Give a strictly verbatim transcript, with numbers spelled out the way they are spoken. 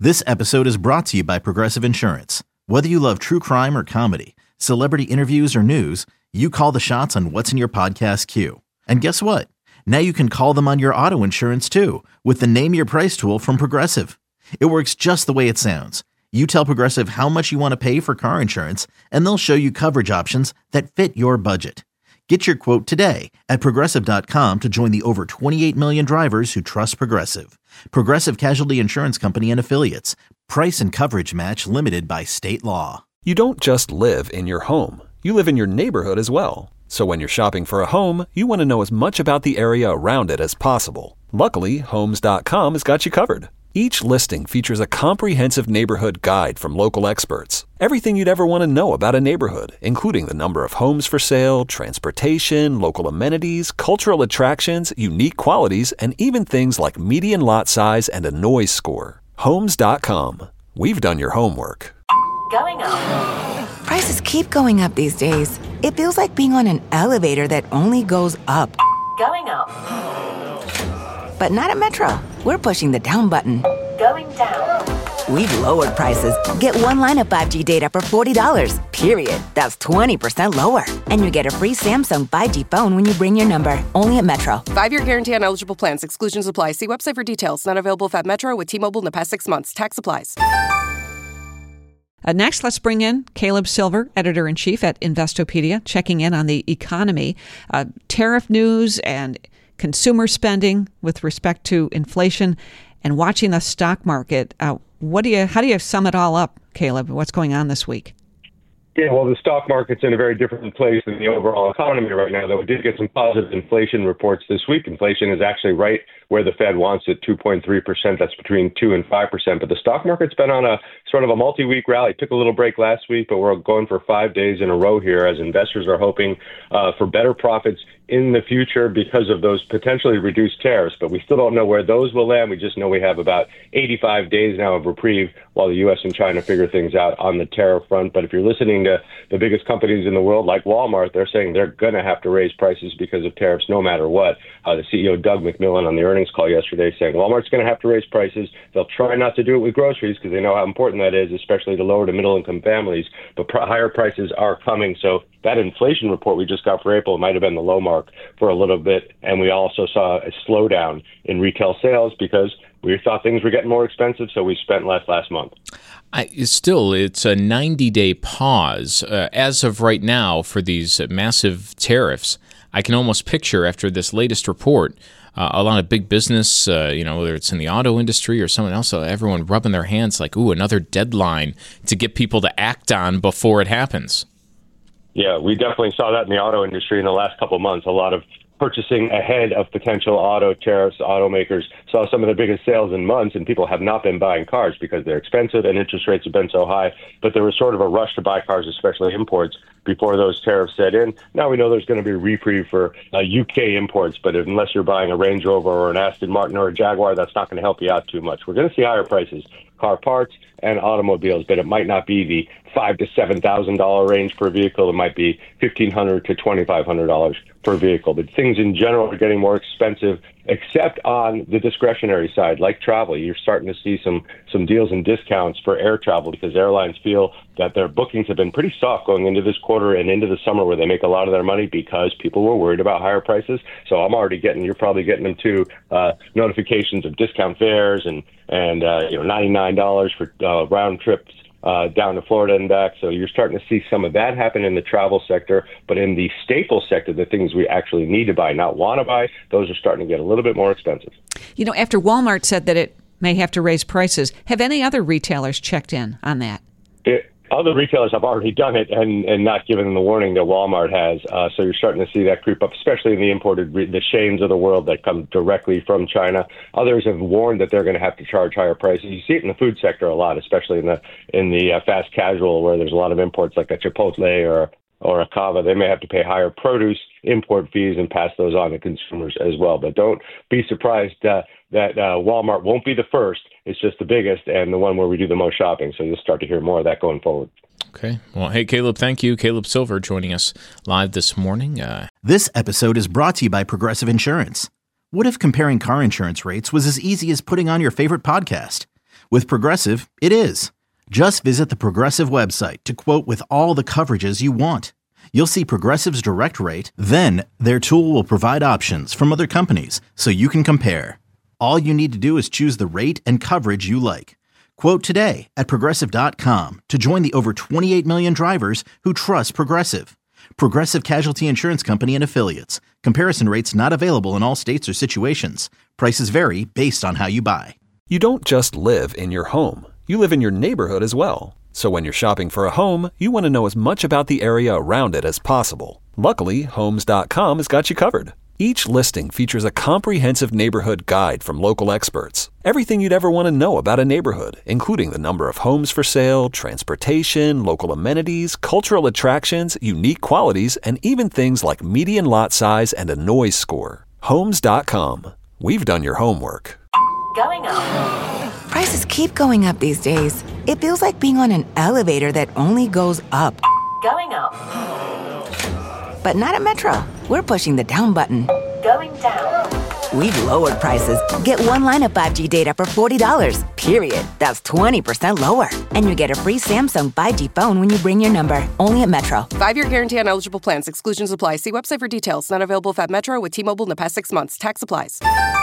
This episode is brought to you by Progressive Insurance. Whether you love true crime or comedy, celebrity interviews or news, you call the shots on what's in your podcast queue. And guess what? Now you can call them on your auto insurance too with the Name Your Price tool from Progressive. It works just the way it sounds. You tell Progressive how much you want to pay for car insurance, and they'll show you coverage options that fit your budget. Get your quote today at Progressive dot com to join the over twenty-eight million drivers who trust Progressive. Progressive Casualty Insurance Company and Affiliates. Price and coverage match limited by state law. You don't just live in your home. You live in your neighborhood as well. So when you're shopping for a home, you want to know as much about the area around it as possible. Luckily, Homes dot com has got you covered. Each listing features a comprehensive neighborhood guide from local experts. Everything you'd ever want to know about a neighborhood, including the number of homes for sale, transportation, local amenities, cultural attractions, unique qualities, and even things like median lot size and a noise score. Homes dot com. We've done your homework. Going up. Prices keep going up these days. It feels like being on an elevator that only goes up. Going up. But not at Metro. We're pushing the down button. Going down. We've lowered prices. Get one line of five G data for forty dollars, period. That's twenty percent lower. And you get a free Samsung five G phone when you bring your number. Only at Metro. Five-year guarantee on eligible plans. Exclusions apply. See website for details. Not available at Metro with T-Mobile in the past six months. Tax applies. Uh, next, let's bring in Caleb Silver, editor-in-chief at Investopedia, checking in on the economy, uh, tariff news and consumer spending with respect to inflation, and watching the stock market. Uh, what do you? How do you sum it all up, Caleb? What's going on this week? Yeah, well, the stock market's in a very different place than the overall economy right now, though we did get some positive inflation reports this week. Inflation is actually right where the Fed wants it, two point three percent. That's between two and five percent. But the stock market's been on a sort of a multi-week rally. Took a little break last week, but we're going for five days in a row here as investors are hoping uh, for better profits in the future because of those potentially reduced tariffs. But we still don't know where those will land. We just know we have about eighty-five days now of reprieve while the U S and China figure things out on the tariff front. But if you're listening to the biggest companies in the world, like Walmart, they're saying they're going to have to raise prices because of tariffs no matter what. Uh, the C E O, Doug McMillon, on the earnings call yesterday saying Walmart's going to have to raise prices. They'll try not to do it with groceries because they know how important that is, especially to lower to middle income families. But pr- higher prices are coming. So that inflation report we just got for April might have been the low mark for a little bit. And we also saw a slowdown in retail sales because we thought things were getting more expensive, so we spent less last month. I, still, it's a ninety-day pause. Uh, as of right now, for these massive tariffs, I can almost picture after this latest report, uh, a lot of big business, uh, you know, whether it's in the auto industry or someone else, uh, everyone rubbing their hands like, ooh, another deadline to get people to act on before it happens. Yeah, we definitely saw that in the auto industry in the last couple of months. A lot of purchasing ahead of potential auto tariffs. Automakers saw some of their biggest sales in months, and people have not been buying cars because they're expensive and interest rates have been so high. But there was sort of a rush to buy cars, especially imports, before those tariffs set in. Now we know there's going to be a reprieve for uh, U K imports, but unless you're buying a Range Rover or an Aston Martin or a Jaguar, that's not going to help you out too much. We're going to see higher prices, car parts and automobiles, but it might not be the five to seven thousand dollar range per vehicle. It might be fifteen hundred to twenty five hundred dollars per vehicle. But things in general are getting more expensive, except on the discretionary side, like travel. You're starting to see some some deals and discounts for air travel because airlines feel that their bookings have been pretty soft going into this quarter and into the summer, where they make a lot of their money because people were worried about higher prices. So I'm already getting, you're probably getting them too, uh, notifications of discount fares and and uh, you know ninety-nine dollars for uh, round trips Uh, down to Florida and back. So you're starting to see some of that happen in the travel sector. But in the staple sector, the things we actually need to buy, not want to buy, those are starting to get a little bit more expensive. You know, after Walmart said that it may have to raise prices, have any other retailers checked in on that? It, other retailers have already done it and, and not given the warning that Walmart has. Uh, so you're starting to see that creep up, especially in the imported, re- the Shanes of the world that come directly from China. Others have warned that they're going to have to charge higher prices. You see it in the food sector a lot, especially in the in the uh, fast casual, where there's a lot of imports like a Chipotle or or a Cava. They may have to pay higher produce import fees and pass those on to consumers as well. But don't be surprised uh, that uh, Walmart won't be the first. It's just the biggest and the one where we do the most shopping. So you'll start to hear more of that going forward. Okay. Well, hey, Caleb, thank you. Caleb Silver joining us live this morning. Uh, This episode is brought to you by Progressive Insurance. What if comparing car insurance rates was as easy as putting on your favorite podcast? With Progressive, it is. Just visit the Progressive website to quote with all the coverages you want. You'll see Progressive's direct rate, then their tool will provide options from other companies so you can compare. All you need to do is choose the rate and coverage you like. Quote today at Progressive dot com to join the over twenty-eight million drivers who trust Progressive. Progressive Casualty Insurance Company and Affiliates. Comparison rates not available in all states or situations. Prices vary based on how you buy. You don't just live in your home. You live in your neighborhood as well. So when you're shopping for a home, you want to know as much about the area around it as possible. Luckily, Homes dot com has got you covered. Each listing features a comprehensive neighborhood guide from local experts. Everything you'd ever want to know about a neighborhood, including the number of homes for sale, transportation, local amenities, cultural attractions, unique qualities, and even things like median lot size and a noise score. Homes dot com. We've done your homework. Going up. Prices keep going up these days. It feels like being on an elevator that only goes up. Going up. But not at Metro. We're pushing the down button. Going down. We've lowered prices. Get one line of five G data for forty dollars, period. That's twenty percent lower. And you get a free Samsung five G phone when you bring your number. Only at Metro. Five-year guarantee on eligible plans. Exclusions apply. See website for details. Not available if at Metro with T-Mobile in the past six months. Tax applies.